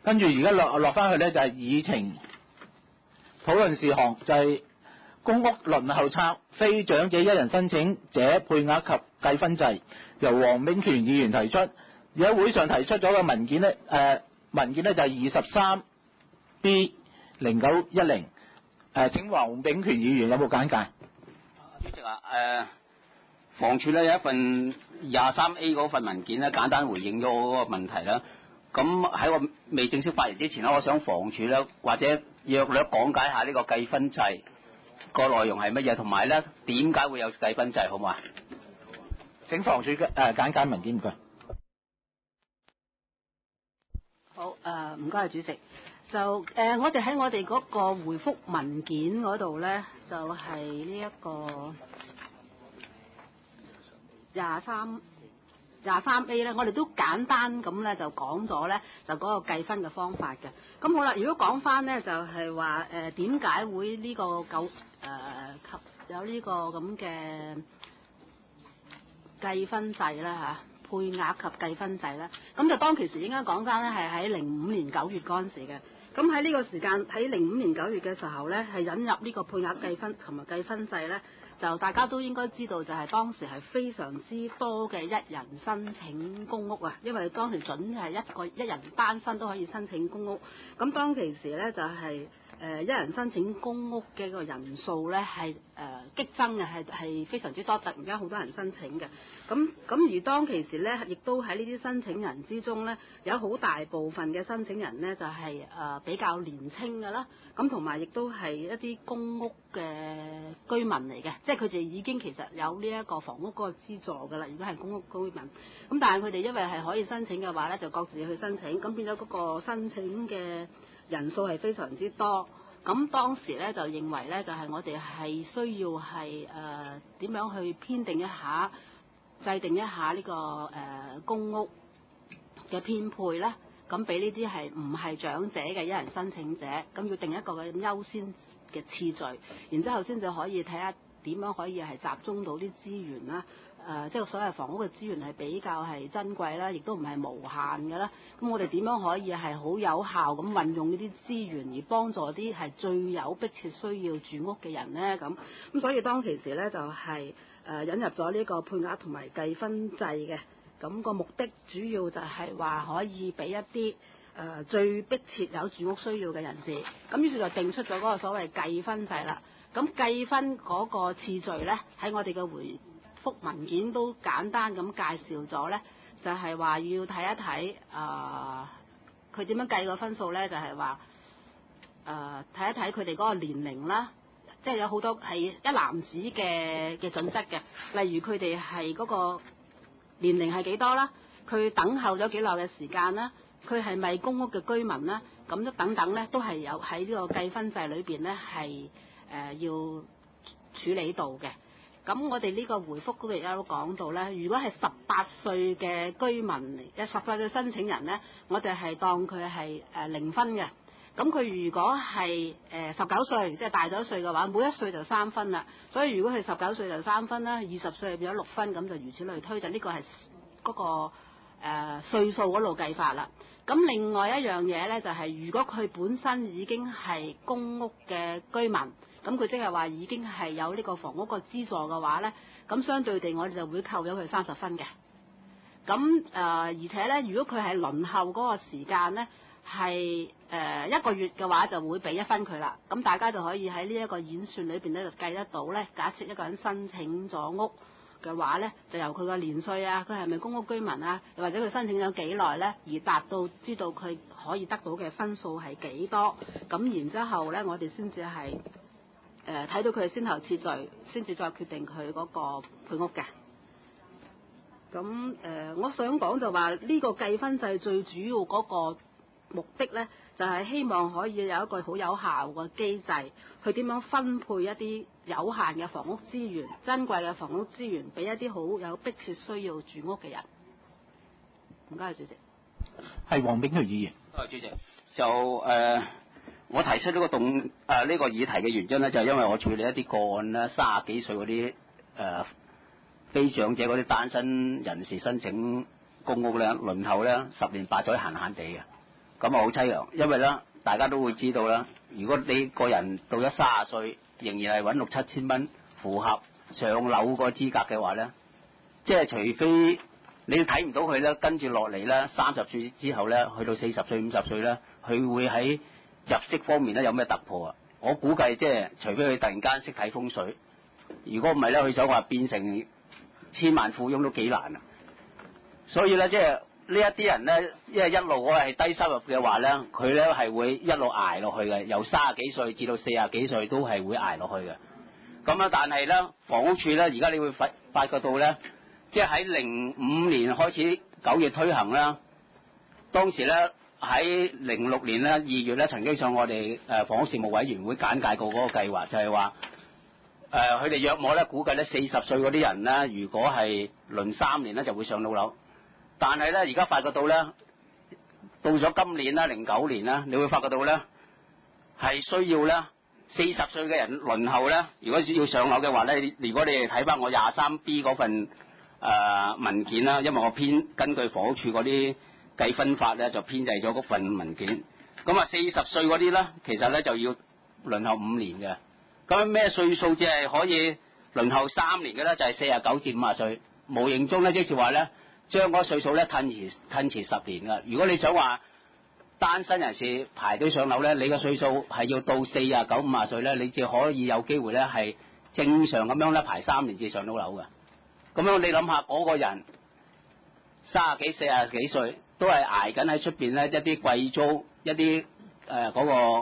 跟住而家落翻去咧就係議程討論事項，就係公屋輪候冊非長者一人申請者配額及計分制，由黃炳權議員提出。而喺會上提出咗個文件咧，就係 23B0910。請黃炳權議員有冇簡介？ 主席啊，房署咧有一份23A 嗰份文件咧，簡單回應咗我嗰個問題啦。咁喺我未正式發言之前咧，我想房署咧或者約略講解下呢個計分制個內容係乜嘢，同埋咧點解會有計分制，好唔好啊？ 請房署簡介文件，唔該。 好，唔該主席。就我哋喺我哋嗰個回覆文件嗰度咧，就係呢一個23A 咧，我哋都簡單咁咧就講咗咧，就嗰個計分嘅方法嘅。咁好啦，如果講翻咧，就係話點解會呢個有呢個咁嘅計分制咧嚇？配額及計分制咧，咁就當其時應該講翻咧係喺05年9月嗰陣時嘅。咁喺呢個時間喺05年9月嘅時候咧，係引入呢個配額計分同埋計分制咧，就大家都應該知道就係當時係非常之多嘅一人申請公屋啊，因為當時準係一人單身都可以申請公屋。咁當其時咧就係一人申請公屋嘅個人數咧係激增嘅，係非常之多，突然間好多人申請嘅。咁而當其時咧，亦都喺呢啲申請人之中咧，有好大部分嘅申請人咧就係比較年青嘅啦，咁同埋亦都係一啲公屋嘅居民嚟嘅，即係佢哋已經其實有呢一個房屋嗰個資助㗎啦。如果係公屋居民，咁但係佢哋因為係可以申請嘅話咧，就各自去申請，咁變咗嗰個申請嘅人數係非常之多。咁當時咧就認為咧，就係我哋係需要係點樣去編定一下、制定一下呢個公屋嘅編配咧，咁俾呢啲係唔係長者嘅一人申請者，咁要定一個嘅優先嘅次序，然之後先至可以睇下點樣可以係集中到啲資源啦。即係所謂房屋嘅資源係比較係珍貴啦，亦都唔係無限嘅啦。咁我哋點樣可以係好有效咁運用呢啲資源，而幫助啲係最有迫切需要住屋嘅人呢？咁所以當其時咧就係引入咗呢個配額同埋計分制嘅。咁個目的主要就係話可以俾一啲最迫切有住屋需要嘅人士。咁於是就定出咗嗰個所謂計分制啦。咁計分嗰個次序咧，喺我哋嘅回覆文件都簡單咁介紹咗咧，就係話要睇一睇佢點樣計個分數咧，就係話睇一睇佢哋嗰個年齡啦，即係有好多係一籃子嘅準則嘅，例如佢哋係嗰個年齡係幾多啦，佢等候咗幾耐嘅時間啦，佢係咪公屋嘅居民啦，咁都等等咧，都係有喺呢個計分制裏邊咧係要處理到嘅。咁我哋呢個回覆嗰度有講到咧，如果係18歲嘅居民18歲嘅申請人咧，我哋係當佢係0分嘅。咁佢如果係19歲，即係大咗1歲嘅話，每1歲就3分啦。所以如果佢19歲就3分啦，20歲變咗6分，咁就如此類推，就呢個係嗰個歲數嗰度計法啦。咁另外一樣嘢咧，就係如果佢本身已經係公屋嘅居民，咁佢即係話已經係有呢個房屋個資助嘅話咧，咁相對地我哋就會扣咗佢30分嘅。咁而且咧，如果佢係輪候嗰個時間咧係1個月嘅話，就會俾1分佢啦。咁大家就可以喺呢一個演算裏邊咧就計得到咧。假設一個人申請咗屋嘅話咧，就由佢個年歲啊，佢係咪公屋居民啊，又或者佢申請咗幾耐咧，而達到知道佢可以得到嘅分數係幾多，咁然之後咧，我哋先至係睇到佢嘅先後次序，先至再決定佢嗰個配屋嘅。咁我想講就話呢個計分制最主要嗰個目的咧，就係希望可以有一個好有效嘅機制，去點樣分配一啲有限嘅房屋資源、珍貴嘅房屋資源，俾一啲好有迫切需要住屋嘅人。唔該，主席。 係黃炳權議員。 主席，就我提出呢個呢個議題嘅原因咧，就係因為我處理一啲個案咧，30幾歲嗰啲非長者嗰啲單身人士申請公屋咧，輪候咧10年8載閒閒地嘅。 咁啊好凄涼，因為咧大家都會知道啦，如果你個人到咗30歲，仍然係揾6、7千蚊，符合上樓個資格嘅話咧，即係除非你睇唔到佢咧，跟住落嚟咧30歲之後咧，去到40歲、50歲咧，佢會喺入息方面咧有咩突破啊？我估計即係除非佢突然間識睇風水，如果唔係咧，佢想話變成千萬富翁都幾難啊！所以咧，即係呢一啲人咧，因為一路我係低收入嘅話咧，佢咧係會一路捱落去嘅，由30幾歲至到40幾歲都係會捱落去嘅。咁啊，但係咧，房屋署咧，而家你會發覺到咧，即係喺05年開始9月推行啦，當時咧喺06年咧2月咧曾經上我哋房屋事務委員會簡介過嗰個計劃，就係話佢哋約莫咧估計咧40歲嗰啲人咧，如果係輪3年咧就會上到樓。但係咧，而家發覺到咧，到咗今年啦，09年啦，你會發覺到咧，係需要咧40歲嘅人輪候咧，如果要上樓嘅話咧，如果你哋睇翻我23B 嗰份文件啦，因為我根據房屋署嗰啲計分法咧，就編製咗嗰份文件。咁啊，40歲嗰啲咧，其實咧就要輪候5年嘅。咁咩歲數只係可以輪候3年嘅咧？就係49至50歲。無形中咧，即是話咧，將嗰個歲數咧褪遲10年噶。如果你想話單身人士排隊上樓咧，你嘅歲數係要到49、50歲咧，你至可以有機會咧係正常咁樣咧排3年至上到樓嘅。咁樣你諗下嗰個人30幾、40幾歲，都係捱緊喺出邊咧一啲貴租，一啲嗰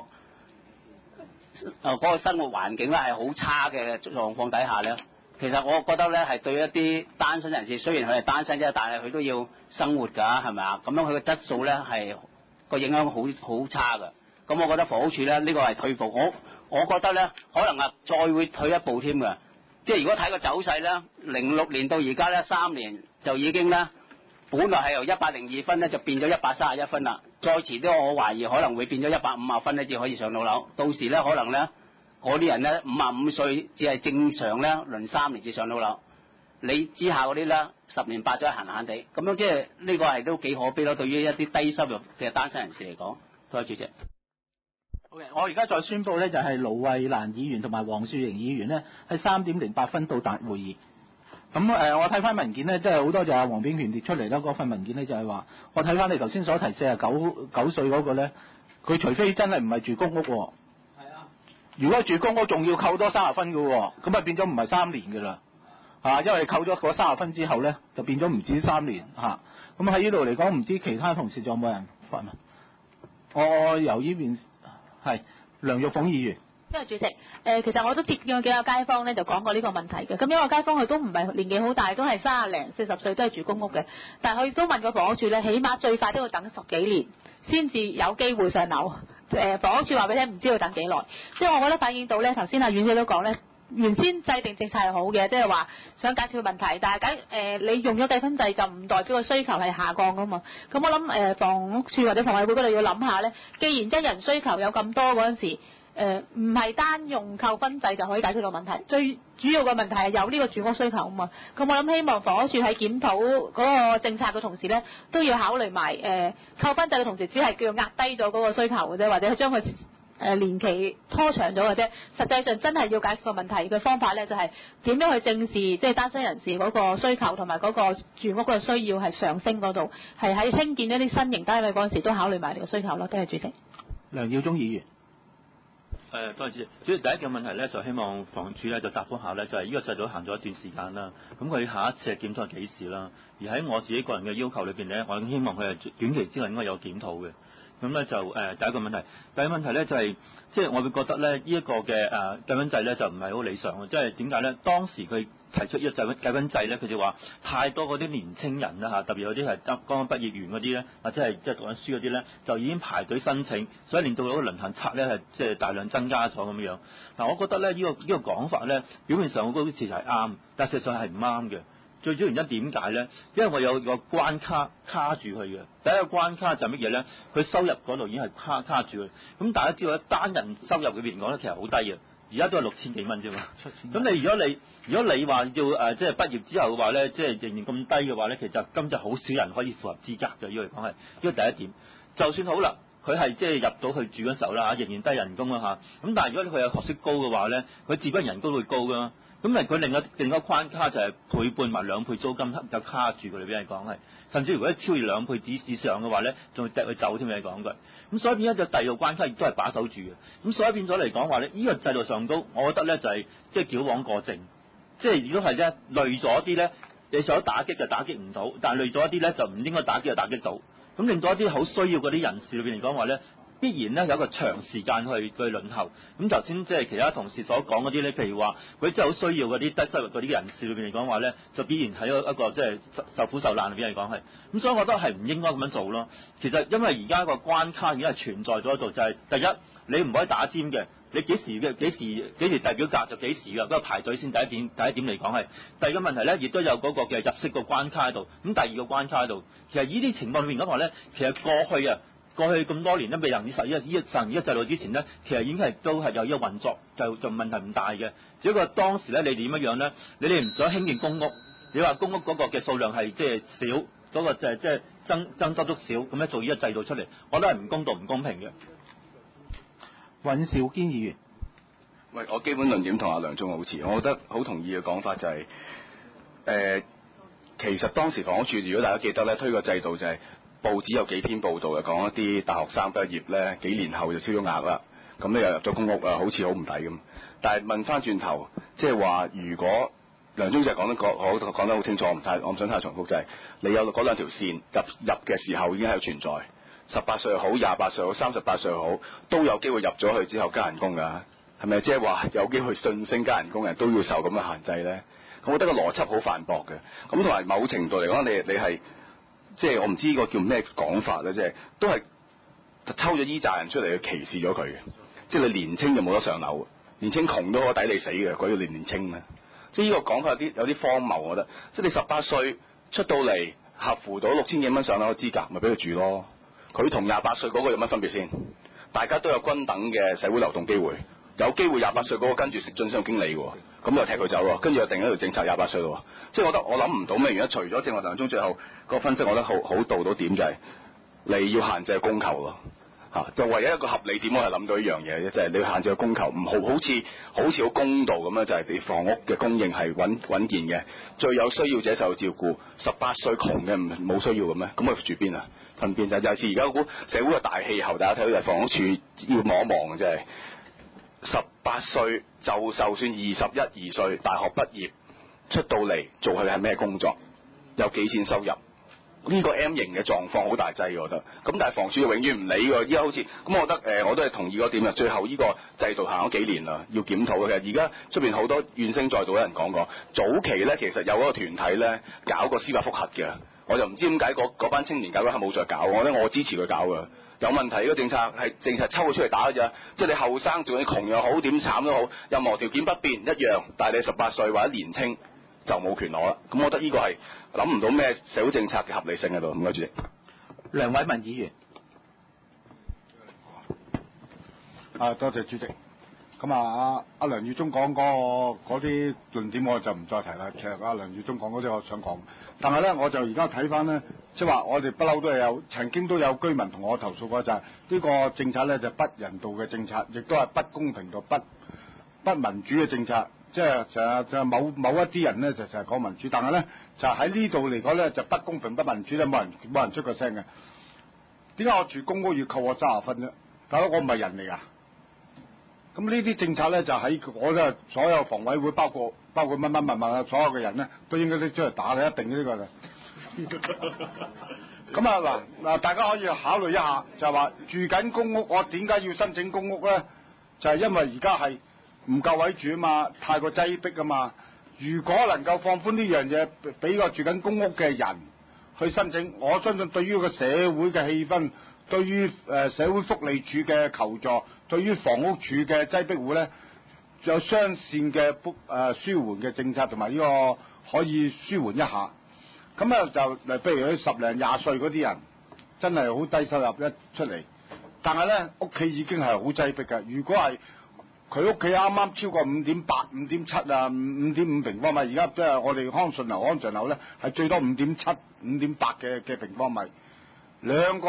個生活環境咧係好差嘅狀況底下咧。其實我覺得咧係對一啲單身人士，雖然佢係單身啫，但係佢都要生活㗎，係咪啊？咁樣佢嘅質素咧係個影響好差㗎。咁我覺得房屋署咧呢個係退步，我覺得咧可能啊再會退一步添㗎。即係如果睇個走勢咧，06年到而家咧3年就已經咧，本來係由102分咧就變咗131分啦。再遲啲我懷疑可能會變咗150分咧至可以上到樓。到時咧可能咧。嗰啲人咧55歲只係正常咧輪3年至上到樓，你之下嗰啲咧10年8載閒閒地，咁樣即係呢個係都幾可悲咯。對於一啲低收入嘅單身人士嚟講，多謝主席。 好嘅，我而家再宣佈咧，就係盧慧蘭議員同埋黃樹瑩議員咧喺3點08分到達會議。咁我睇翻文件咧，即係好多就係黃炳權列出嚟啦。嗰份文件咧就係話，我睇翻你頭先所提49歲嗰個咧，佢除非真係唔係住公屋喎。如果住公屋仲要扣多30分嘅喎，咁啊變咗唔係3年嘅啦，因為扣咗嗰30分之後咧，就變咗唔止3年嚇。咁喺呢度嚟講，唔知其他同事仲有冇人發問？我由呢邊係梁玉鳳議員。 因為主席，其實我都接見幾個街坊咧，就講過呢個問題嘅。咁因為街坊佢都唔係年紀好大，都係30零40歲，都係住公屋嘅。但係佢都問過房屋署咧，起碼最快都要等10幾年先至有機會上樓。房屋署話俾你聽，唔知要等幾耐。即係我覺得反映到咧，頭先阿阮姐都講咧，原先制定政策係好嘅，即係話想解決問題，但係你用咗計分制就唔代表個需求係下降噶嘛。咁我諗房屋署或者房委會嗰度要諗下咧，既然一人需求有咁多嗰陣時，唔係單用扣分制就可以解決到問題，最主要嘅問題係有呢個住屋需求啊嘛。咁我諗希望房屋署喺檢討嗰個政策嘅同時咧，都要考慮埋扣分制嘅同時，只係叫壓低咗嗰個需求嘅啫，或者係將佢年期拖長咗嘅啫。實際上真係要解決個問題嘅方法咧，就係點樣去正視即係單身人士嗰個需求同埋嗰個住屋嘅需要係上升嗰度，係喺興建一啲新型單位嗰陣時都考慮埋呢個需求咯。多謝主席。 梁耀忠議員。 多謝主席。主席，第一個問題咧，就希望房署咧就答覆下咧，就係呢個制度行咗一段時間啦。咁佢下一次嘅檢討係幾時啦？而喺我自己個人嘅要求裏邊咧，我希望佢係短期之內應該有檢討嘅。咁咧就第一個問題，第二個問題咧就係即係我會覺得咧呢一個嘅計分制咧就唔係好理想嘅，即係點解咧？當時佢提出呢個計分制咧，佢就話太多嗰啲年青人啦嚇，特別有啲係剛剛畢業完嗰啲咧，或者係即係讀緊書嗰啲咧，就已經排隊申請，所以令到嗰個輪候冊咧係即係大量增加咗咁樣。嗱，我覺得咧呢個講法咧，表面上我覺得好似係啱，但事實上係唔啱嘅。最主要原因點解咧？因為我有個關卡住佢嘅。第一個關卡就係乜嘢咧？佢收入嗰度已經係卡住佢。咁大家知道咧，單人收入裏邊講咧，其實好低嘅，而家都係6000幾蚊啫嘛。咁你如果你話要即係畢業之後嘅話咧，即係仍然咁低嘅話咧，其實今次好少人可以符合資格嘅。要嚟講係，呢個第一點。就算好啦， 佢係即係入到去住嘅時候啦仍然低人工啦嚇。咁但係如果佢有學識高嘅話咧，佢自不然人工會高噶嘛。咁但係佢另一個關卡就係倍半或2倍租金就卡住佢哋俾人講係，甚至如果超越2倍以上嘅話咧，仲會掟佢走添你講句。咁所以變咗就第二個關卡亦都係把守住嘅。咁所以變咗嚟講話咧，呢個制度上高，我覺得咧就係即係矯枉過正。即係如果係咧累咗啲咧，你想打擊就打擊唔到，但係累咗一啲咧就唔應該打擊就打擊到。咁令到一啲好需要嗰啲人士裏邊嚟講話咧，必然咧有一個長時間去輪候。咁頭先即係其他同事所講嗰啲咧，譬如話佢真係好需要嗰啲低收入嗰啲人士裏邊嚟講話咧，就必然喺一個即係受苦受難裏邊嚟講係。咁所以我覺得係唔應該咁樣做咯。其實因為而家個關卡已經係存在咗喺度，就係第一你唔可以打尖嘅。你幾時遞表格就幾時㗎，嗰個排隊先第一點嚟講係。第二個問題咧，亦都有嗰個嘅入息個關卡喺度。咁第二個關卡喺度，其實呢啲情況裏面講話咧，其實過去咁多年都未能實呢個制度之前咧，其實已經係都係有呢個運作，就問題唔大嘅。只不過當時咧，你點樣咧？你哋唔想興建公屋，你話公屋嗰個嘅數量係即係少，嗰個就係即係增多足少，咁樣做呢個制度出嚟，我覺得係唔公道、唔公平嘅。 尹兆堅議員， 喂，我基本論點同阿梁頌豪好似，我覺得好同意嘅講法就係、其實當時房屋署如果大家記得咧，推個制度就係、報紙有幾篇報道嘅，講一啲大學生畢業咧幾年後就超咗額啦，咁咧又入咗公屋啦，好似好唔抵咁。但係問翻轉頭，即係話如果梁中就講得好清楚，我唔想太重複，就係、你有嗰兩條線入嘅時候已經係存在。18歲好，28歲好，38歲好，都有機會入咗去之後加人工㗎，係咪？即係話有機會晉升加人工嘅人都要受咁嘅限制咧？咁我覺得個邏輯好反駁嘅。咁同埋某程度嚟講，你係即係我唔知呢個叫咩講法咧，即係都係抽咗依紮人出嚟去歧視咗佢嘅。即係你年青就冇得上樓，年青窮都可抵你死嘅，鬼叫你年青咧。即係呢個講法有啲荒謬，我覺得。即係你18歲出到嚟合乎到6000幾蚊上樓嘅資格，咪俾佢住咯。佢同28歲嗰個有乜分別先？大家都有均等嘅社會流動機會，有機會28歲嗰個跟住晉升經理喎，咁又踢佢走喎，跟住又定一條政策28歲咯。即係我諗唔到咩原因，除咗正話當中最後個分析，我覺得好到到點就係、你要限制供求咯。就唯一一個合理點，我係諗到一樣嘢啫，就係、你要限制個供求，唔好似好公道咁樣，就係、你房屋嘅供應係穩健嘅，最有需要者受照顧。18歲窮嘅冇需要嘅咩？咁佢住邊啊？分邊就尤其是而家估社會嘅大氣候，大家睇到就係房屋署要望一望嘅，真係18歲就算21、2歲大學畢業出到嚟做佢係咩工作，有幾錢收入？呢個 M 型嘅狀況好大劑，我覺得。咁但係房署就永遠唔理喎。依家好似咁，我覺得我都係同意嗰點啊。最後呢個制度行咗幾年啦，要檢討嘅。其實而家出邊好多怨聲載道有人講過，早期咧其實有嗰個團體咧搞個司法覆核嘅，我就唔知點解嗰班青年搞嗰下冇再搞。我覺得我支持佢搞嘅，有問題。呢個政策係淨係抽佢出嚟打嘅啫，即係你後生仲要窮又好，點慘都好，任何條件不變一樣。但係你18歲或者年青就冇權攞啦。咁我覺得呢個係諗唔到咩社會政策嘅合理性喺度。唔該主席。 梁偉文議員。 多謝主席。咁阿梁耀忠講嗰啲論點我就唔再提啦。其實阿梁耀忠講嗰啲我想講，但係咧我就而家睇翻咧，即係話我哋不嬲都係曾經都有居民同我投訴過，就係呢個政策咧就不人道嘅政策，亦都係不公平同不民主嘅政策。即係就某一啲人咧就成日講民主，但係咧就喺呢度嚟講咧就不公平不民主咧，冇人出個聲嘅。點解我住公屋要扣我30分啫？大佬我唔係人嚟㗎。咁呢啲政策咧就喺我咧所有房委會包括乜所有嘅人咧都應該拎出嚟打嘅，一定呢個嘅。咁嗱，大家可以考慮一下，就係話住緊公屋，我點解要申請公屋咧？就係因為而家係唔夠位住啊嘛，太過擠迫啊嘛。如果能夠放寬呢樣嘢，俾個住緊公屋嘅人去申請，我相信對於個社會嘅氣氛，對於社會福利署嘅求助，對於房屋署嘅擠迫戶咧，有雙線嘅舒緩嘅政策，同埋呢個可以舒緩一下。咁啊就譬如佢10零20歲嗰啲人，真係好低收入一出嚟，但係咧屋企已經係好擠迫嘅。如果係佢屋企啱啱超過5.8、5.7啊、5.5平方米，而家即係我哋康順樓咧係最多5.7、5.8嘅平方米，兩個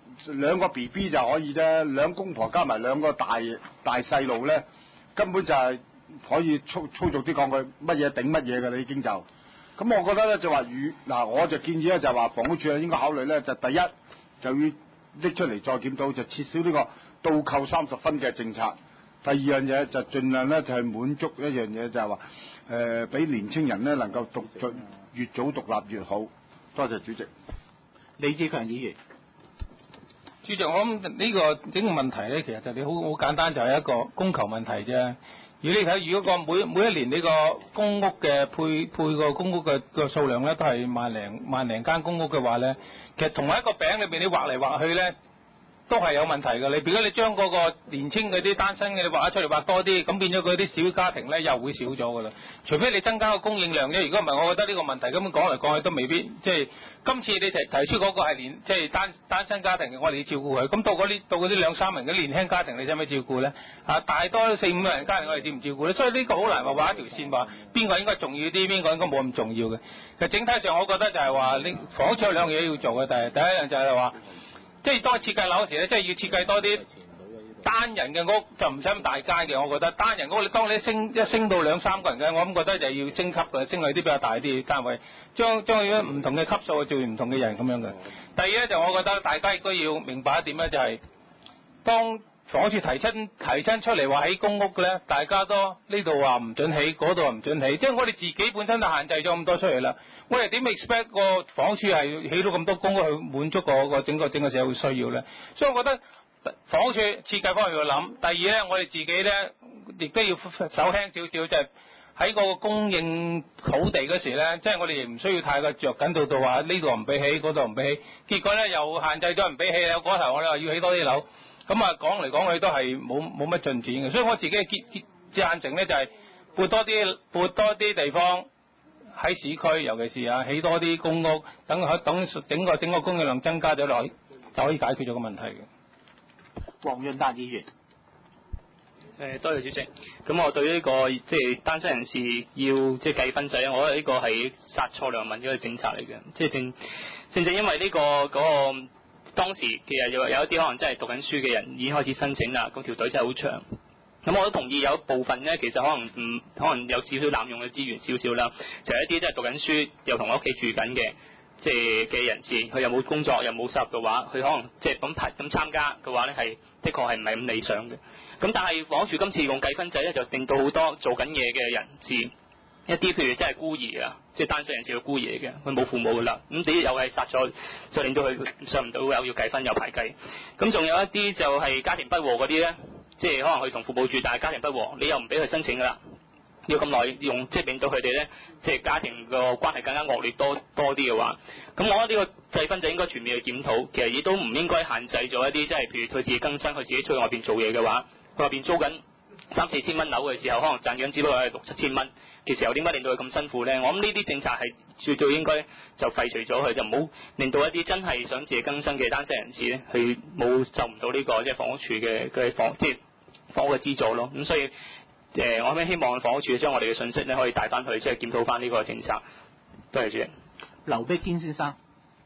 兩個 BB 就可以啫，兩公婆加埋兩個大細路咧，根本就係可以粗俗啲講句乜嘢頂乜嘢嘅啦，已經就。咁我覺得咧就話我就建議咧就話房屋署應該考慮咧就第一就要拎出嚟再檢討，就撤銷呢個倒扣30分嘅政策。第二樣嘢就盡量咧就係滿足一樣嘢就係話俾年青人咧能夠越早獨立越好。多謝主席。 李志強議員。 主席，我諗呢個整個問題咧，其實就你好簡單，就係一個供求問題啫。如果你睇，如果每一年呢個公屋嘅配個公屋嘅數量咧，都係萬零間公屋嘅話咧，其實同一個餅裏邊你畫嚟畫去咧，都係有問題嘅。如果你將嗰個年青嗰啲單身嘅你畫出嚟畫多啲，咁變咗嗰啲小家庭咧又會少咗㗎啦。除非你增加個供應量啫。如果唔係，我覺得呢個問題根本講嚟講去都未必即係。今次你提出嗰個係即係單身家庭，我哋要照顧佢。咁到嗰啲2-3人嘅年輕家庭，你使唔使照顧咧？大多4-5個人家庭，我哋照唔照顧咧？所以呢個好難畫一條線話邊個應該重要啲，邊個應該冇咁重要嘅。其實整體上，我覺得就係話你房屋署有兩樣嘢要做嘅，但係第一樣就係話，即係當設計樓嗰時咧，即係要設計多啲單人嘅屋，就唔使咁大間嘅。我覺得單人屋，當你升到2-3個人嘅，我諗覺得就要升級嘅，升去啲比較大啲嘅單位，將佢唔同嘅級數做唔同嘅人咁樣嘅。第二咧就我覺得大家亦都要明白一點咧，就係當房屋署提親出嚟話起公屋嘅咧，大家都呢度話唔準起，嗰度話唔準起，即係我哋自己本身都限制咗咁多出嚟啦。我哋點 expect 個房屋署係起到咁多公屋去滿足個整個社會需要咧？所以我覺得房屋署設計方面要諗。第二咧，我哋自己咧亦都要手輕少少，就係喺個供應土地嗰時咧，即係我哋亦唔需要太過着緊到話呢度唔俾起，嗰度唔俾起，結果咧又限制咗唔俾起，有嗰頭我哋話要起多啲樓。咁講嚟講去都係冇乜進展嘅，所以我自己嘅贊成咧就係撥多啲地方喺市區，尤其是起多啲公屋，等整個供應量增加咗落去，就可以解決咗個問題嘅。 黃潤達議員。 多謝主席。咁我對呢個即係單身人士要即係計分制，我覺得呢個係殺錯良民嘅一個政策嚟嘅，即係正因為呢個當時其實有一啲可能真係讀緊書嘅人已經開始申請啦，嗰條隊真係好長。咁我都同意有部分咧，其實可能有少少濫用嘅資源少少啦，就係一啲真係讀緊書又同我屋企住緊嘅即係嘅人士，佢又冇工作又冇收入嘅話，佢可能即係咁參加嘅話咧，係的確係唔係咁理想嘅。咁但係房屋署今次用計分制咧，就令到好多做緊嘢嘅人士。一啲譬如真係孤兒啊，即係單身人士嘅孤兒嘅，佢冇父母噶啦，咁你又係殺咗，就令到佢上唔到又要計分又排計。咁仲有一啲就係家庭不和嗰啲咧，即係可能佢同父母住，但係家庭不和，你又唔俾佢申請噶啦，要咁耐用，即係令到佢哋咧，即係家庭個關係更加惡劣多啲嘅話，咁我覺得呢個計分就應該全面去檢討，其實亦都唔應該限制咗一啲，即係譬如佢自己更新，佢自己出去外邊做嘢嘅話，佢外邊租緊3-4千蚊樓嘅時候，可能賺緊只不過係6-7千蚊嘅時候，點解令到佢咁辛苦咧？我諗呢啲政策係最應該就廢除咗佢，就唔好令到一啲真係想自己更新嘅單身人士咧，佢就唔到呢個即係房屋署嘅房屋嘅資助咯。咁所以我希望房屋署將我哋嘅信息咧可以帶翻去，即係檢討翻呢個政策。多謝主席。 劉碧堅先生。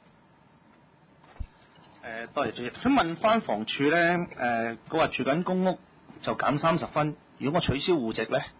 多謝主席。想問翻房署咧，佢話住緊公屋就減30分，如果我取消戶籍咧，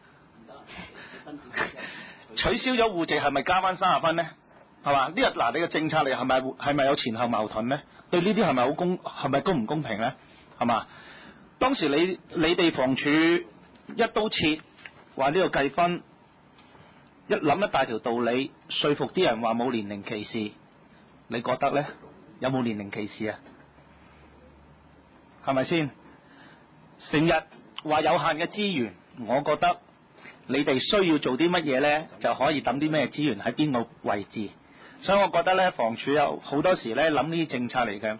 取消咗戶籍係咪加翻30分咧？係嘛？呢個嗱，你嘅政策嚟係咪有前後矛盾咧？對呢啲係咪公唔公平咧？係嘛？當時你哋房署一刀切話呢個計分，一諗一大條道理，說服啲人話冇年齡歧視，你覺得咧？有冇年齡歧視啊？係咪先？成日話有限嘅資源，我覺得你哋需要做啲乜嘢咧，就可以抌啲咩資源喺邊個位置。所以我覺得咧，房署有好多時咧諗呢啲政策嚟嘅，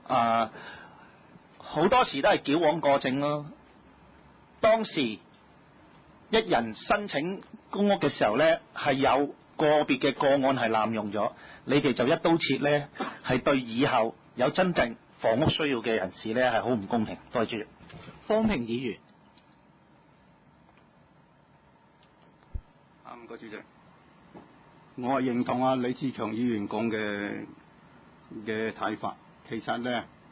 好多時都係矯枉過正咯。當時一人申請公屋嘅時候咧，係有個別嘅個案係濫用咗，你哋就一刀切咧，係對以後有真正房屋需要嘅人士咧係好唔公平。多謝主席。 方平議員。 唔該主席，我係認同李志強議員講嘅睇法。其實咧，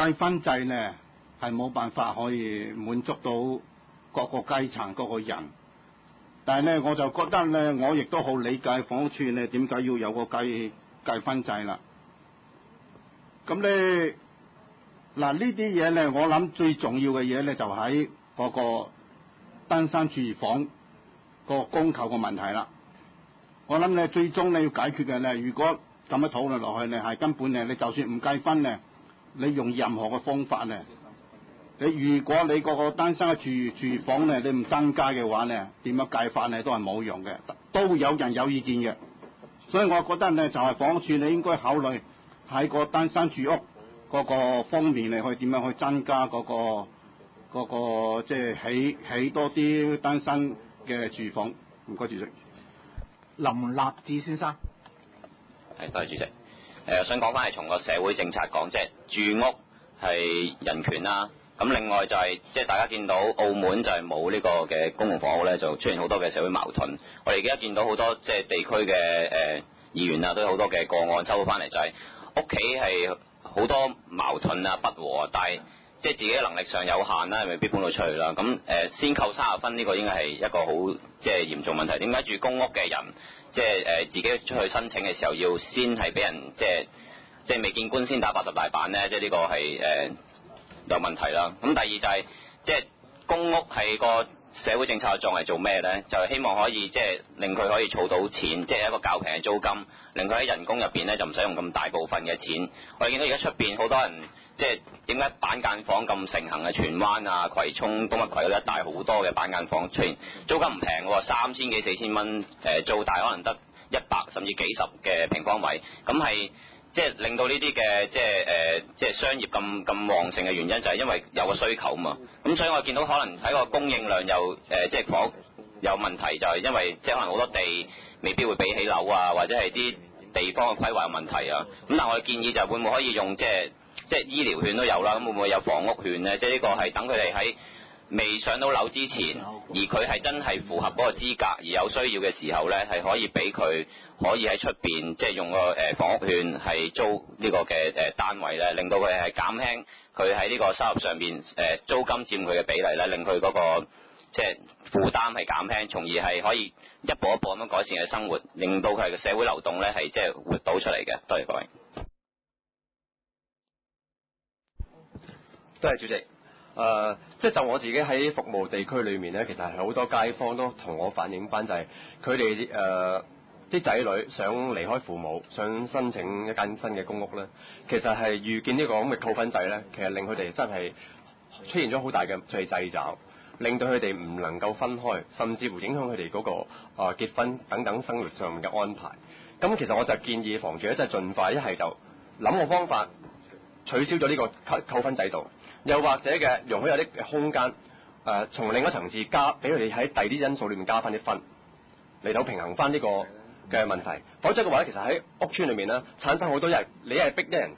計分制呢係冇辦法可以滿足到各個階層各個人，但係呢，我就覺得呢，我亦都好理解房屋處呢點解要有個計分制啦。咁呢嗱呢啲嘢呢，我諗最重要嘅嘢呢，就喺嗰個單身住房個供求個問題啦。我諗呢，最終呢要解決嘅呢，如果咁樣討論落去呢，係根本呢，你就算唔計分呢，你用任何嘅方法呢，你如果你嗰個單身嘅住房呢，你唔增加嘅話呢，點樣計法呢都係冇用嘅，都有人有意見嘅。所以我覺得呢，就係房屋處你應該考慮喺個單身住屋嗰個方面嚟去點樣去增加嗰個即係起多啲單身嘅住房。唔該主席。 林立志先生。 係，多謝主席。想講翻係從個社會政策講，即係住屋係人權啦。咁另外就係即係大家見到澳門就係冇呢個嘅公共房屋咧，就出現好多嘅社會矛盾。我哋而家見到好多即係地區嘅議員啊，都有好多嘅個案收翻嚟，就係屋企係好多矛盾啊、不和，但係即係自己嘅能力上有限啦，未必搬到出去啦。咁先扣30分呢個應該係一個好即係嚴重問題。點解住公屋嘅人即係自己出去申請嘅時候要先係俾人即係未見官先打80大板咧？即係呢個係有問題啦。咁第二就係即係公屋係個社會政策作係做咩咧？就係希望可以即係令佢可以儲到錢，即係一個較平嘅租金，令佢喺人工入邊咧就唔使用咁大部分嘅錢。我哋見到而家出邊好多人即係點解板間房咁盛行嘅？荃灣啊、葵涌、東北葵嗰一帶好多嘅板間房出現，租金唔平喎，3000幾4000蚊租，大可能得100甚至幾十嘅平方米，咁係。即係令到呢啲嘅即係商業咁旺盛嘅原因，就係因為有個需求嘛。咁所以我見到可能喺個供應量又即係房屋有問題，就係因為即係可能好多地未必會俾起樓啊，或者係啲地方嘅規劃有問題啊。咁但係我哋建議就會唔會可以用即係醫療券都有啦，咁會唔會有房屋券咧？即係呢個係等佢哋喺未上到樓之前，而佢係真係符合嗰個資格而有需要嘅時候咧，係可以俾佢可以喺出邊即係用個房屋券係租呢個嘅單位咧，令到佢係減輕佢喺呢個收入上面租金佔佢嘅比例咧，令佢嗰個即係負擔係減輕，從而係可以一步一步咁樣改善佢嘅生活，令到佢嘅社會流動咧係即係活到出嚟嘅。多謝各位。 多謝主席。即係就我自己喺服務地區裏面咧，其實係好多街坊都同我反映翻，就係佢哋啲仔女想離開父母，想申請一間新嘅公屋咧，其實係預見呢個咁嘅扣分制咧，其實令佢哋真係出現咗好大嘅掣肘，令到佢哋唔能夠分開，甚至乎影響佢哋嗰個結婚等等生活上面嘅安排。咁其實我就建議房署咧，即係盡快一係就諗個方法取消咗呢個扣分制度。又或者嘅容許有啲空間，從另一層次加，俾佢哋喺第二啲因素裏面加翻啲分，嚟到平衡翻呢個嘅問題。否則嘅話咧，其實喺屋邨裏面咧產生好多人，你係逼啲人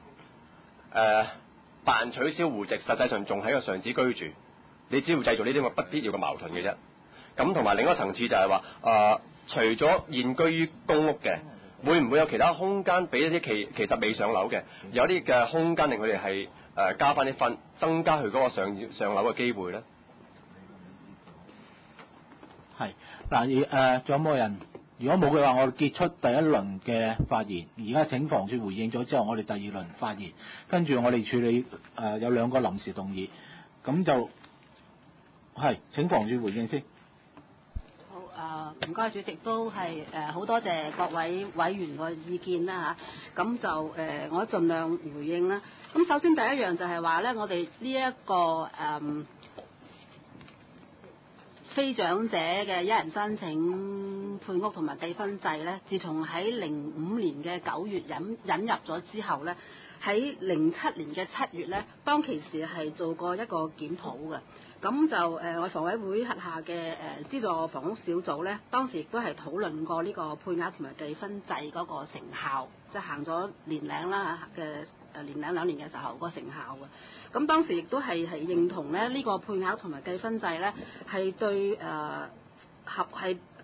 扮取消戶籍，實際上仲喺個上址居住，你只會製造呢啲咁嘅不必要嘅矛盾嘅啫。咁同埋另一個層次就係話，除咗現居於公屋嘅，會唔會有其他空間俾一啲其實未上樓嘅，有啲嘅空間令佢哋係加翻啲分，增加佢嗰個上樓嘅機會咧？ 係嗱，仲有冇人？如果冇嘅話，我哋結束第一輪嘅發言。而家請房署回應咗之後，我哋第二輪發言，跟住我哋處理有2個臨時動議，咁就係請房署回應先。 好，唔該主席，都係好多謝各位委員個意見啦嚇，咁就我盡量回應啦。咁首先第一樣就係話咧，我哋呢一個非長者嘅一人申請配屋同埋計分制咧，自從喺05年嘅9月引入咗之後咧，喺07年嘅7月咧，當其時係做過一個檢討嘅。咁就我房委會轄下嘅資助房屋小組咧，當時亦都係討論過呢個配額同埋計分制嗰個成效，即係行咗年零啦嘅年零2年嘅時候個成效嘅。咁當時亦都係認同咧呢個配額同埋計分制咧係對係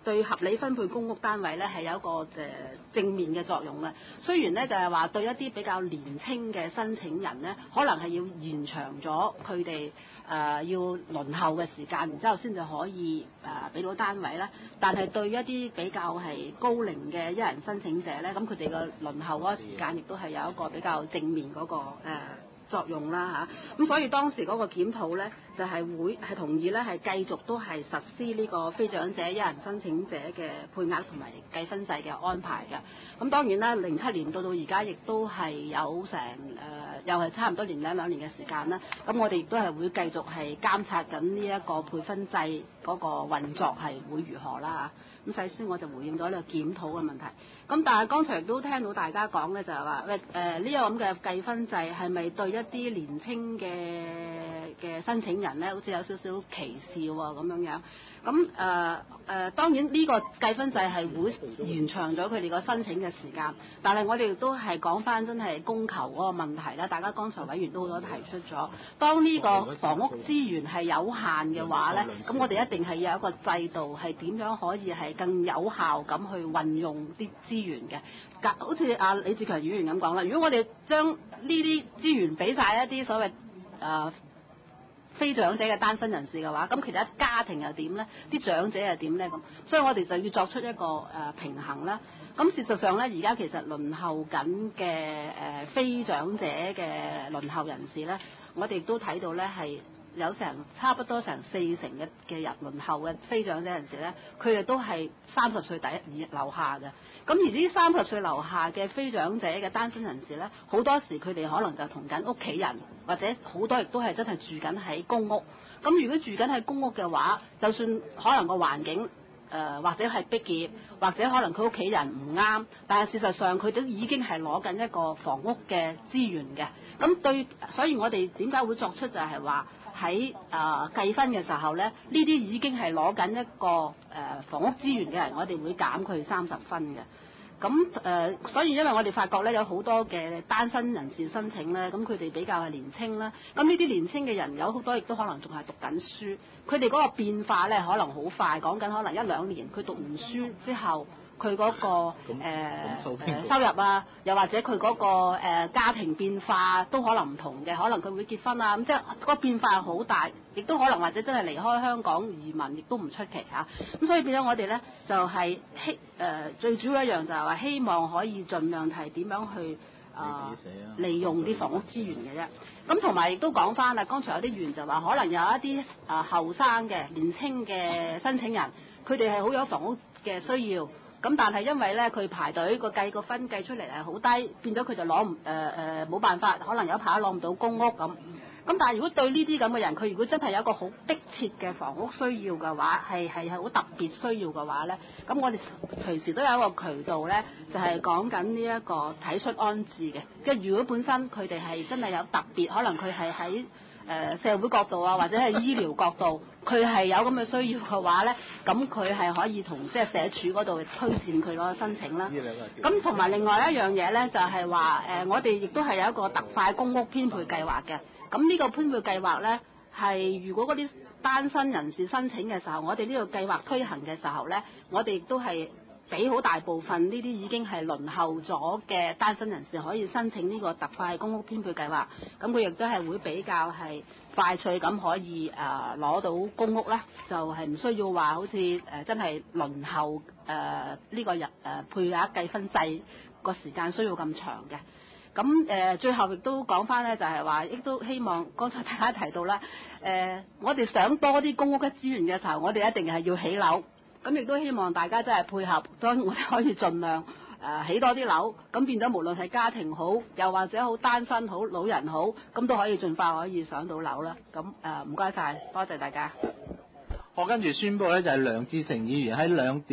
對合理分配公屋單位咧係有一個正面嘅作用嘅。雖然咧就係話對一啲比較年輕嘅申請人咧，可能係要延長咗佢哋要輪候嘅時間，然之後先至可以俾到單位啦。但係對一啲比較係高齡嘅一人申請者咧，咁佢哋嘅輪候嗰個時間亦都係有一個比較正面嗰個作用啦嚇，咁所以當時嗰個檢討咧，就係會係同意咧係繼續都係實施呢個非長者一人申請者嘅配額同埋計分制嘅安排嘅。咁當然啦，07年到而家亦都係有成又係差唔多年兩年嘅時間啦。咁我哋亦都係會繼續係監察緊呢一個配分制嗰個運作係會如何啦嚇。咁首先我就回應咗呢個檢討嘅問題。咁但係剛才亦都聽到大家講咧，就係話呢個咁嘅計分制係咪對一啲年輕嘅申請人咧，好似有少少歧視喎咁樣。咁當然呢個計分制係會延長咗佢哋個申請嘅時間，但係我哋亦都係講翻真係供求嗰個問題啦。大家剛才委員都好多提出咗，當呢個房屋資源係有限嘅話咧，咁我哋一定係有一個制度係點樣可以係更有效咁去運用啲資源嘅。好似李志強議員咁講啦，如果我哋將呢啲資源俾晒一啲所謂非長者嘅單身人士嘅話，咁其實家庭又點呢？啲長者又點呢？咁，所以我哋就要作出一個平衡啦。咁事實上咧，而家其實輪候緊嘅非長者嘅輪候人士咧，我哋都睇到咧係有差不多成40%嘅人輪候嘅非長者人士咧，佢哋都係30歲以樓下嘅。咁而呢30歲樓下嘅非長者嘅單身人士咧，好多時佢哋可能就同緊屋企人，或者好多亦都係真係住緊喺公屋。咁如果住緊喺公屋嘅話，就算可能個環境或者係逼傑，或者可能佢屋企人唔啱，但係事實上佢都已經係攞緊一個房屋嘅資源嘅。咁所以我哋點解會作出就係話喺計分嘅時候咧，呢啲已經係攞緊一個房屋資源嘅人，我哋會減佢30分嘅。咁所以因為我哋發覺咧，有好多嘅單身人士申請咧，咁佢哋比較係年青啦。咁呢啲年青嘅人有好多亦都可能仲係讀緊書，佢哋嗰個變化咧可能好快，講緊可能1-2年，佢讀完書之後，佢嗰個收入啊，又或者佢嗰個家庭變化都可能唔同嘅，可能佢會結婚啊，咁即係個變化係好大，亦都可能或者真係離開香港移民，亦都唔出奇嚇。咁所以變咗我哋咧就係最主要一樣就係話希望可以盡量係點樣去利用啲房屋資源嘅啫。咁同埋亦都講翻啦，剛才有啲議員就話可能有一啲後生嘅年青嘅申請人，佢哋係好有房屋嘅需要。咁但係因為咧佢排隊計個分計出嚟係好低，變咗佢就冇辦法，可能有排攞唔到公屋咁。咁但係如果對呢啲咁嘅人，佢如果真係有一個好迫切嘅房屋需要嘅話，係好特別需要嘅話咧，咁我哋隨時都有一個渠道咧，就係講緊呢一個體恤安置嘅。即係如果本身佢哋係真係有特別，可能佢係喺社會角度啊，或者係醫療角度，佢係有咁嘅需要嘅話咧，咁佢係可以同即係社署嗰度推薦佢攞申請啦。咁同埋另外一樣嘢咧，就係話我哋亦都係有一個特快公屋編配計劃嘅。咁呢個編配計劃咧，係如果嗰啲單身人士申請嘅時候，我哋呢個計劃推行嘅時候咧，我哋亦都係俾好大部分呢啲已經係輪候咗嘅單身人士可以申請呢個特快公屋編配計劃。咁佢亦都係會比較係快脆咁可以攞到公屋啦，就係唔需要話好似真係輪候呢個配額計分制個時間需要咁長嘅。咁最後亦都講翻咧，就係話亦都希望剛才大家提到啦，我哋想多啲公屋嘅資源嘅時候，我哋一定係要起樓。咁亦都希望大家真係配合，當我哋可以盡量起多啲樓，咁變咗無論係家庭好，又或者好單身好、老人好，咁都可以盡快可以上到樓啦。咁唔該晒，多謝大家。 我跟住宣佈咧，就係梁志成議員喺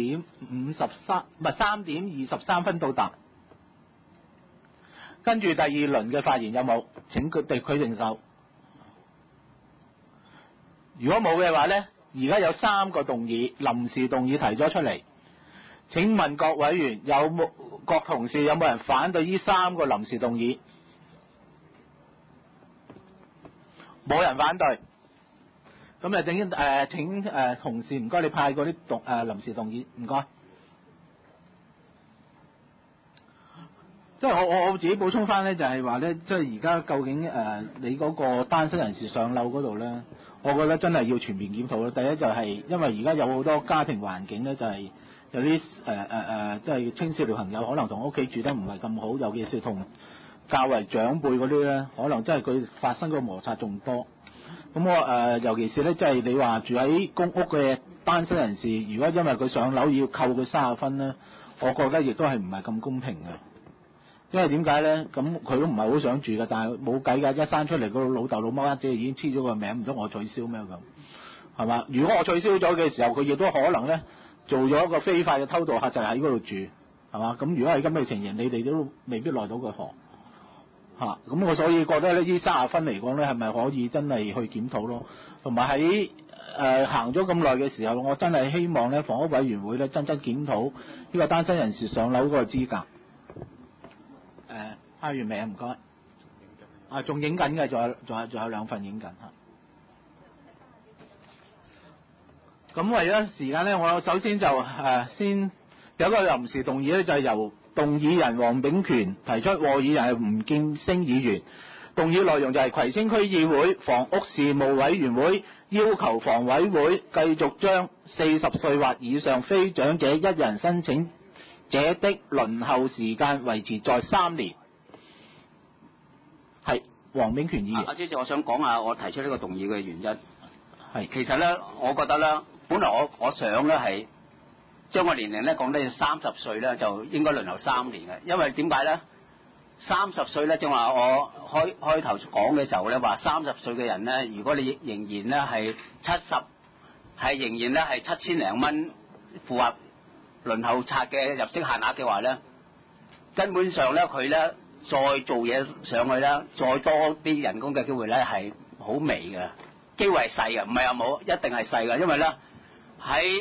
3點23分到達。跟住第二輪嘅發言有冇？請佢定手。如果冇嘅話咧，而家有3個臨時動議提咗出嚟。請問各委員各同事有冇人反對呢3個臨時動議？冇人反對。 咁啊，請同事唔該，你派嗰啲臨時動議，唔該。即係我自己補充翻咧，就係話咧，即係而家究竟你嗰個單身人士上樓嗰度咧，我覺得真係要全面檢討啦。第一就係因為而家有好多家庭環境咧，就係有啲即係青少年朋友可能同屋企住得唔係咁好，尤其是同較為長輩嗰啲咧，可能真係佢發生個摩擦仲多。咁我尤其是咧，即係你話住喺公屋嘅單身人士，如果因為佢上樓要扣佢30分咧，我覺得亦都係唔係咁公平嘅。因為點解咧？咁佢都唔係好想住嘅，但係冇計㗎，一生出嚟個老豆老媽姐已經黐咗個名，唔通我取消咩咁？係嘛？如果我取消咗嘅時候，佢亦都可能咧做咗一個非法嘅偷渡客，就喺嗰度住，係嘛？咁如果係咁嘅情形，你哋都未必耐到佢何嚇。咁我所以覺得呢啲30分嚟講咧，係咪可以真係去檢討咯？同埋喺行咗咁耐嘅時候，我真係希望咧房屋委員會咧真檢討呢個單身人士上樓嗰個資格。開完未啊？唔該。仲影緊嘅，仲有2份影緊嚇。咁為咗時間咧，我首先就先有一個臨時動議咧，就係由動議人黃炳權提出，和議人係吳建升議員。動議內容就係葵青區議會房屋事務委員會要求房委會繼續將40歲或以上非長者一人申請者的輪候時間維持在3年。係黃炳權議員。 主席，我想講下我提出呢個動議嘅原因。 係。 其實咧，我覺得咧，本來我想咧係將個年齡咧講到30歲咧，就應該輪候3年嘅。因為點解咧？30歲咧，正話我開頭講嘅時候咧，話30歲嘅人咧，如果你仍然咧係仍然咧係7000零蚊符合輪候冊嘅入息限額嘅話咧，根本上咧佢咧再做嘢上去咧，再多啲人工嘅機會咧係好微嘅，機會係細嘅，唔係話冇，一定係細嘅，因為咧喺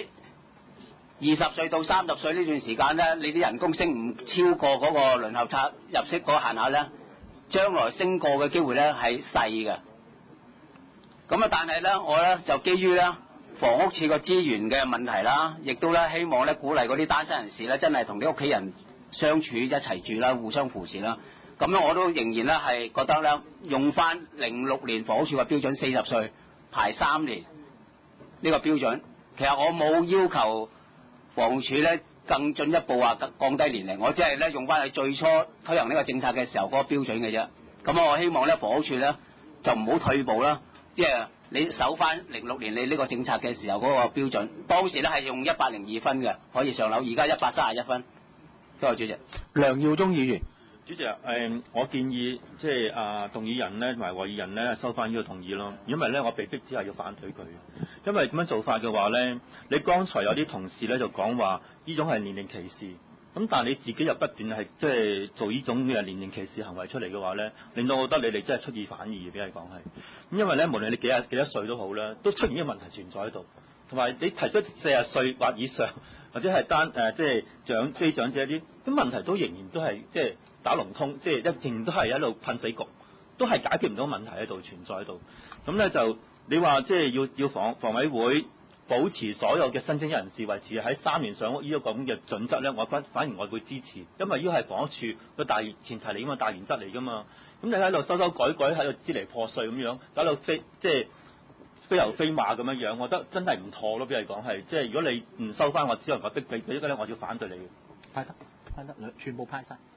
20歲到30歲呢段時間咧，你啲人工升唔超過嗰個輪候冊入息嗰個限額咧，將來升過嘅機會咧係細嘅。咁啊，但係咧，我咧就基於咧房屋署個資源嘅問題啦，亦都咧希望咧鼓勵嗰啲單身人士咧，真係同啲屋企人相處一齊住啦，互相扶持啦。咁樣我都仍然咧係覺得咧，用翻06年房屋署嘅標準40歲排3年呢個標準。其實我冇要求房屋署咧更進一步話降低年齡，我只係咧用翻佢最初推行呢個政策嘅時候嗰個標準嘅啫。咁我希望咧房屋署咧就唔好退步啦，即係你守翻06年你呢個政策嘅時候嗰個標準，當時咧係用102分嘅可以上樓，而家131分。多謝主席。 梁耀忠議員。 主席我建議即係動議人咧同埋和議人咧收翻呢個同意咯，因為咧我被逼只係要反對佢，因為咁樣做法嘅話咧，你剛才有啲同事咧就講話呢種係年齡歧視，咁但係你自己又不斷係即係做呢種嘅年齡歧視行為出嚟嘅話咧，令到我覺得你哋真係出爾反爾嘅，俾你講係，咁因為咧無論你幾多歲都好啦，都出現呢個問題存在喺度，同埋你提出40歲或以上或者係即係非長者啲，咁問題都仍然都係即係打龍通，即係仍然都係喺度噴死局，都係解決唔到問題喺度存在喺度。咁咧就你話即係要房委會保持所有嘅申請人士維持喺3年上屋呢個咁嘅準則咧，反而我會支持，因為呢個係房屋署個大前提嚟噶嘛，大原則嚟噶嘛。咁你喺度修改喺度支離破碎咁樣，搞到即係飛牛飛馬咁樣，我覺得真係唔妥咯。比如講係，即係如果你唔收翻，我只能夠逼你，呢個咧我要反對你嘅。 派得，全部派晒。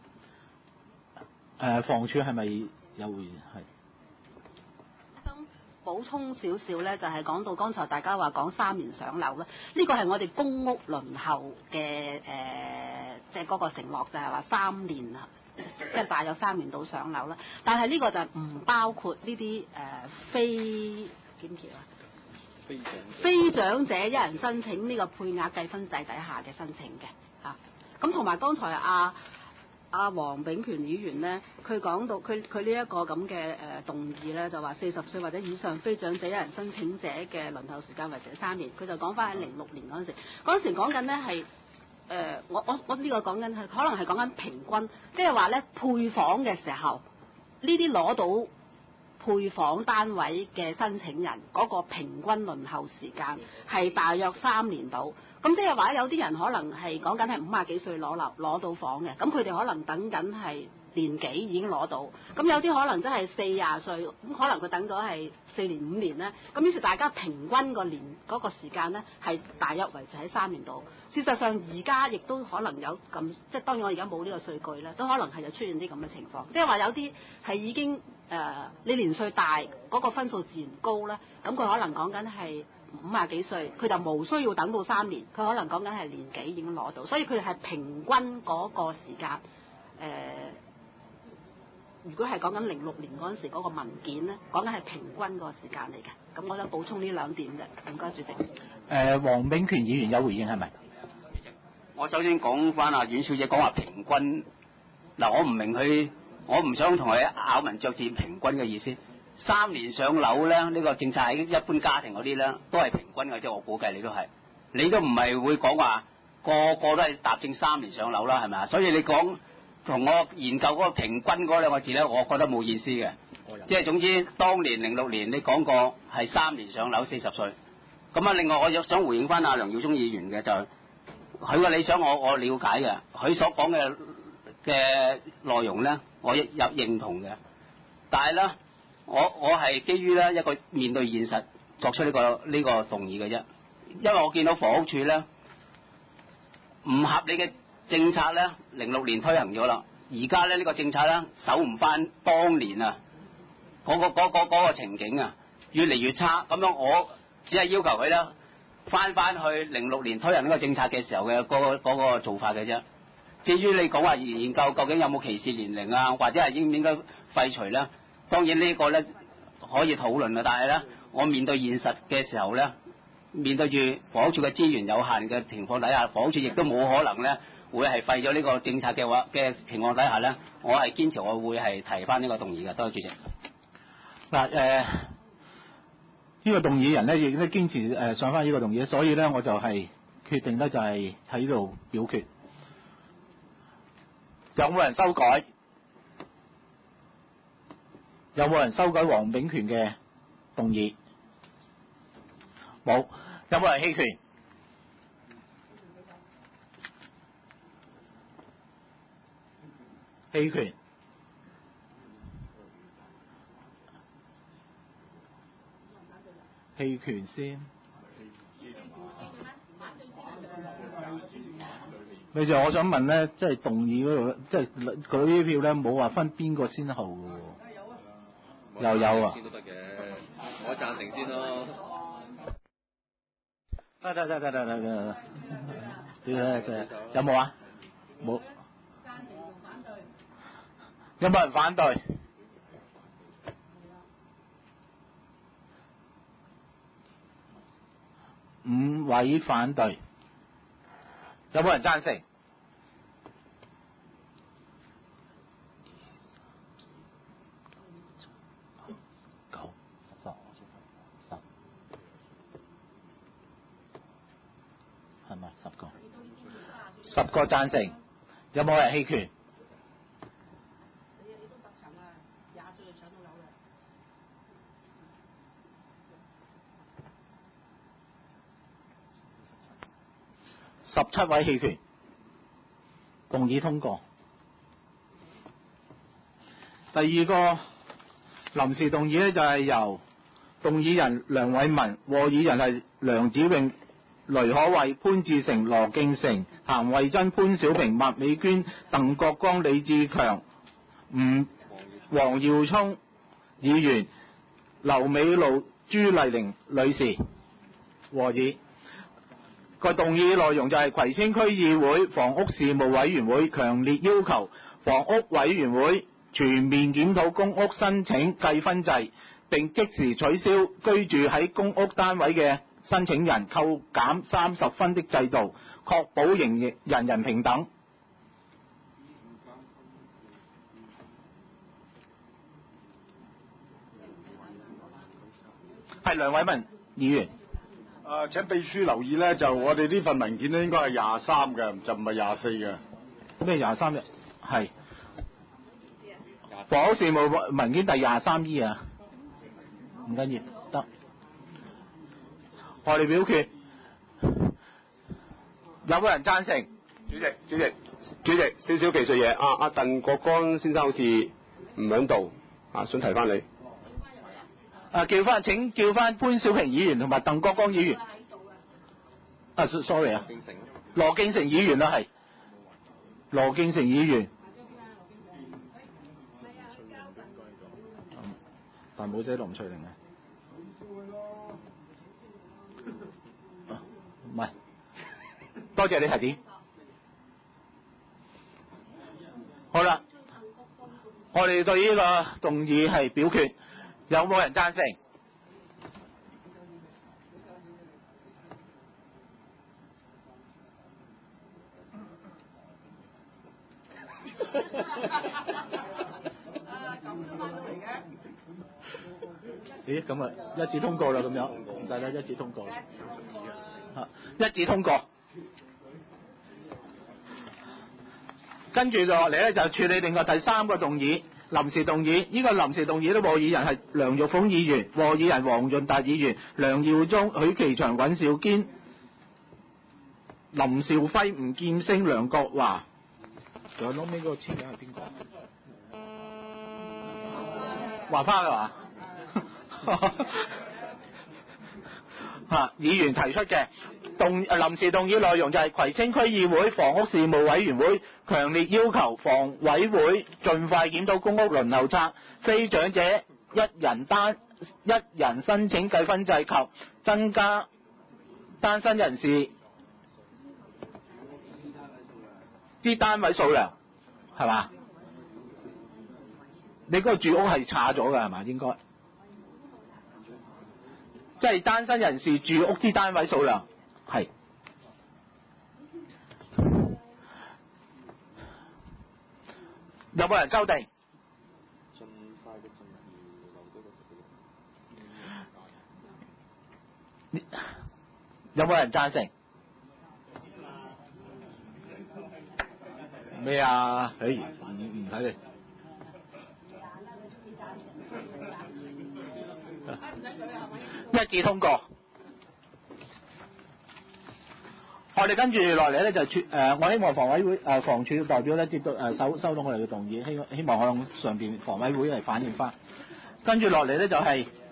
房署係咪有回應？係。 想補充少少咧，就係講到剛才大家話講3年上樓咧，呢個係我哋公屋輪候嘅即係嗰個承諾，就係話3年啊，即係大約3年到上樓啦。但係呢個就唔包括呢啲非檢條啊。非長者一人申請呢個配額計分制底下嘅申請嘅嚇，咁同埋剛才阿黃炳權議員咧，佢講到佢呢一個咁嘅動議咧，就話40歲或者以上非長者一人申請者嘅輪候時間維持3年，佢就講翻喺06年嗰陣時講緊咧係我呢個講緊係可能係講緊平均，即係話咧配房嘅時候呢啲攞到配房單位嘅申請人嗰個平均輪候時間係大約3年到。咁即係話有啲人可能係講緊係50幾歲攞到房嘅，咁佢哋可能等緊係年幾已經攞到。咁有啲可能真係40歲，咁可能佢等咗係4年5年咧。咁於是大家平均個年嗰個時間咧係大約維持喺3年度。事實上而家亦都可能有咁，即係當然我而家冇呢個數據啦，都可能係有出現啲咁嘅情況。即係話有啲係已經你年歲大嗰個分數自然高啦，咁佢可能講緊係50幾歲，佢就冇需要等到3年，佢可能講緊係年幾已經攞到，所以佢哋係平均嗰個時間如果係講緊06年嗰陣時嗰個文件咧，講緊係平均個時間嚟嘅。咁我想補充呢2點嘅，唔該主席。 黃炳權議員有回應係咪？ 我首先講翻阿阮小姐講話平均，嗱我唔明佢，我唔想同佢咬文嚼字平均嘅意思。3年上樓咧，呢個政策喺一般家庭嗰啲咧都係平均嘅，即係我估計你都係，你都唔係會講話個個都係踏正3年上樓啦，係咪啊？所以你講同我研究嗰個平均嗰2個字咧，我覺得冇意思嘅。即係總之，當年06年你講過係3年上樓40歲。咁啊，另外我又想回應翻阿梁耀忠議員嘅就係佢個理想我了解嘅，佢所講嘅內容咧，我有認同嘅。但係咧，我係基於咧一個面對現實作出呢個動議嘅啫。因為我見到房屋署咧唔合理嘅政策咧，06年推行咗啦，而家咧呢個政策咧守唔翻當年啊嗰個情景啊，越嚟越差。咁樣我只係要求佢咧翻去06年推行呢個政策嘅時候嘅嗰個做法嘅啫。至於你講話研究究竟有冇歧視年齡啊，或者係應唔應該廢除咧，當然呢個咧可以討論嘅。但係咧，我面對現實嘅時候咧，面對住房屋署嘅資源有限嘅情況底下，房屋署亦都冇可能咧會係廢咗呢個政策嘅情況底下咧，我係堅持我會係提翻呢個動議嘅。多謝主席。 嗱呢個動議人咧亦都堅持上翻呢個動議，所以咧我就係決定咧就係喺度表決。有冇人修改？有冇人修改黃炳權嘅動議？冇。有冇人棄權？棄權。棄權先。咪就我想問咧，即係動議嗰度，即係佢呢啲票咧，冇話分邊個先後嘅喎。又有啊。先都得嘅，我贊成先咯。得。有冇啊？冇。有冇人反對？5位反對。有冇人贊成？係咪10個贊成？有冇人棄權？17位棄權，動議通過。第二個臨時動議咧就係由動議人梁偉文，和議人係梁子穎、雷可慧、潘志成、羅敬成、譚慧珍、潘小平、麥美娟、鄧國光、李志強、黃耀聰議員、劉美露、朱麗玲女士和議。個動議內容就係葵青區議會房屋事務委員會強烈要求房屋委員會全面檢討公屋申請計分制，並即時取消居住喺公屋單位嘅申請人扣減30分的制度，確保人人平等。係梁偉文議員。 請秘書留意咧，就我哋呢份文件咧應該係23嘅，就唔係24嘅。 咩23日？係房屋事務文件第23E啊。 唔緊要，得。我哋表決，有冇人贊成？ 主席，少少技術嘢。阿鄧國光先生好似唔喺度，想提翻你。 請叫翻潘小平議員同埋鄧國光議員。sorry 啊，羅敬成議員啦，係羅敬成議員。但冇寫林翠玲啊。唔係，多謝你提點。好啦，我哋對呢個動議係表決，有冇人贊成？咦，咁啊一致通過啦，咁樣唔使啦，一致通過。一致通過。跟住落嚟咧就處理另外第三個動議，臨時動議。呢個臨時動議咧，獲議人係梁玉鳳議員、獲議人黃潤達議員、梁耀忠、許其祥、尹兆堅、林兆輝、吳劍星、梁國華。仲有攞尾嗰個簽名係邊個？華花係嘛？議員提出嘅臨時動議內容就係葵青區議會房屋事務委員會強烈要求房委會盡快檢討公屋輪候冊、非長者一人申請計分制及增加單身人士啲單位數量，係嘛？你嗰個住屋係差咗㗎係嘛？應該。即係單身人士住屋之單位數量係有冇人修訂？有冇人贊成？咩啊？唔睇你。一致通過。我哋跟住落嚟咧就我希望房委會房署代表咧接到收到我哋嘅動議，希望我向上邊房委會嚟反映翻。跟住落嚟咧就係